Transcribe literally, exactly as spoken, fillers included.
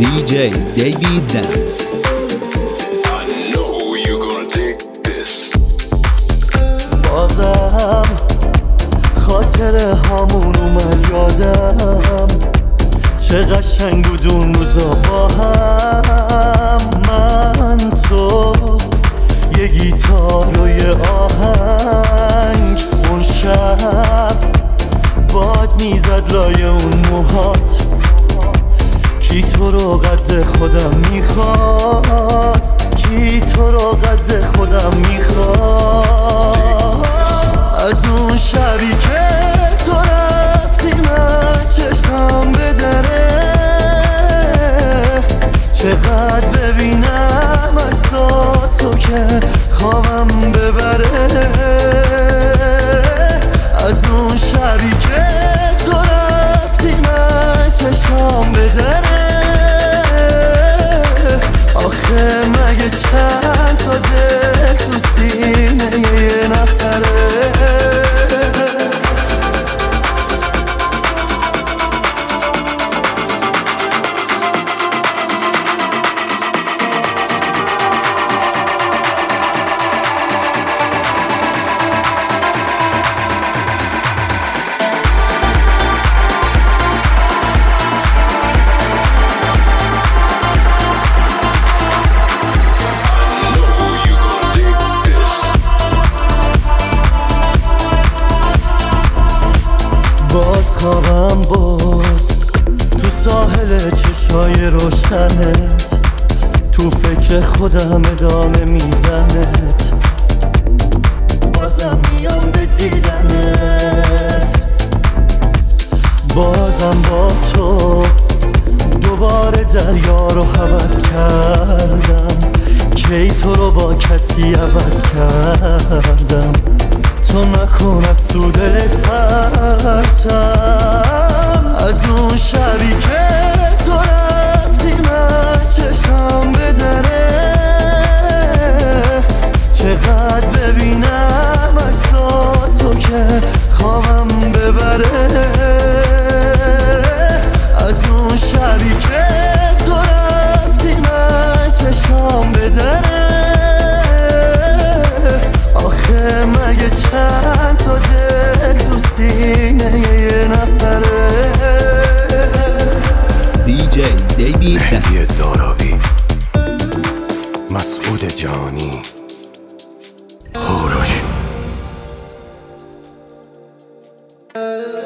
دی جی دیوید دنس. بازم خاطر هامون اومد یادم، چه قشنگ بود اون روزا با هم. من تو یه گیتار و یه آهنگ، اون شب باد میزد لای اون موهات. کی تو رو قد خودم میخواست، کی تو رو قد خودم میخواست. از اون شبی که تو رفتی من چشم به دره، چقدر ببینم عکساتو که خوابم ببره. از اون شبی که تو رفتی من چشم به دره، آخه مگه چند تا دل تو سینه یه نفره. باز خوابم بود تو ساحل چشای روشنت، تو فکر خودم ادامه میدنت. بازم میام به دیدنت، بازم با تو دوباره دریا رو هوس کردم. کی تو رو با کسی عوض کردم، تو نکن از تو دلت پرتم. از اون شبی که تو رفتی من چشم به دره، چقدر ببینم عکساتو که خوابم ببره. از اون شبی که تو رفتی من چشم به دره، آخه مگه چند تا دل تو سینه یه نفره. دی جی دیوید دنس، داراوی، مسعود جانی، هوروش.